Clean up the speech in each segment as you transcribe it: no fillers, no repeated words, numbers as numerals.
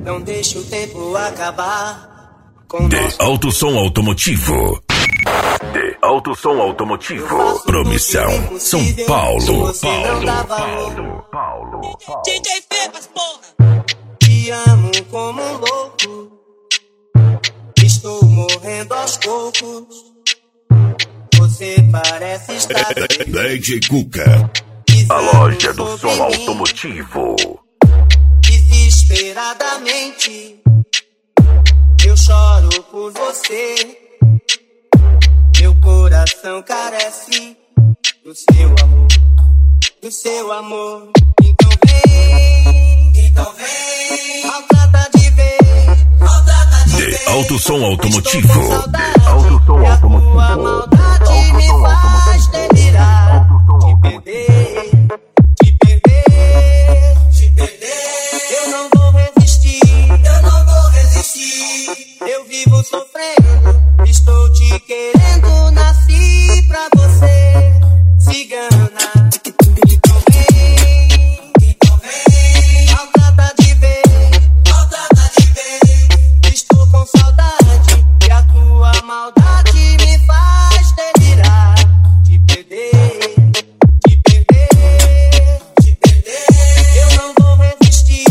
Não deixa o tempo acabar com De Alto Som Automotivo. De Alto Som Automotivo. Promissão São Paulo. Paulo. DJ Febas, porra. Te amo como um louco. Estou morrendo aos poucos. Você parece estar DJ Cuca. A loja do som automotivo. Desesperadamente eu choro por você. Meu coração carece do seu amor, do seu amor. Então vem, maltrata de vez, maltrata de vez. De Alto Som Automotivo. De Alto Som Automotivo. A maldade me faz delirar. Te perder, te perder, te perder. Eu não vou resistir, eu vivo sofrendo. Estou te querendo, nasci pra você, cigana. Então vem, maltrata de vez, estou com saudade e a tua maldade me faz delirar. Te perder, te perder, te perder. Eu não vou resistir,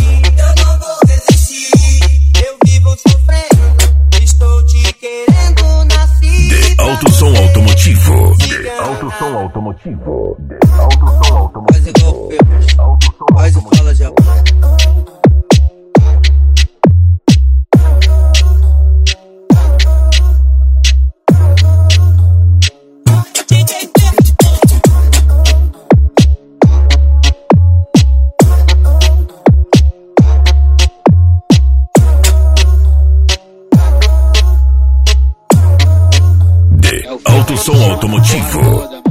eu vivo sofrendo. Estou te querendo, nasci De Alto Som Automotivo. De Alto Som Automotivo. De Alto Som Automotivo. Faz igual Febas, faz e fala já. De Alto Som Automotivo.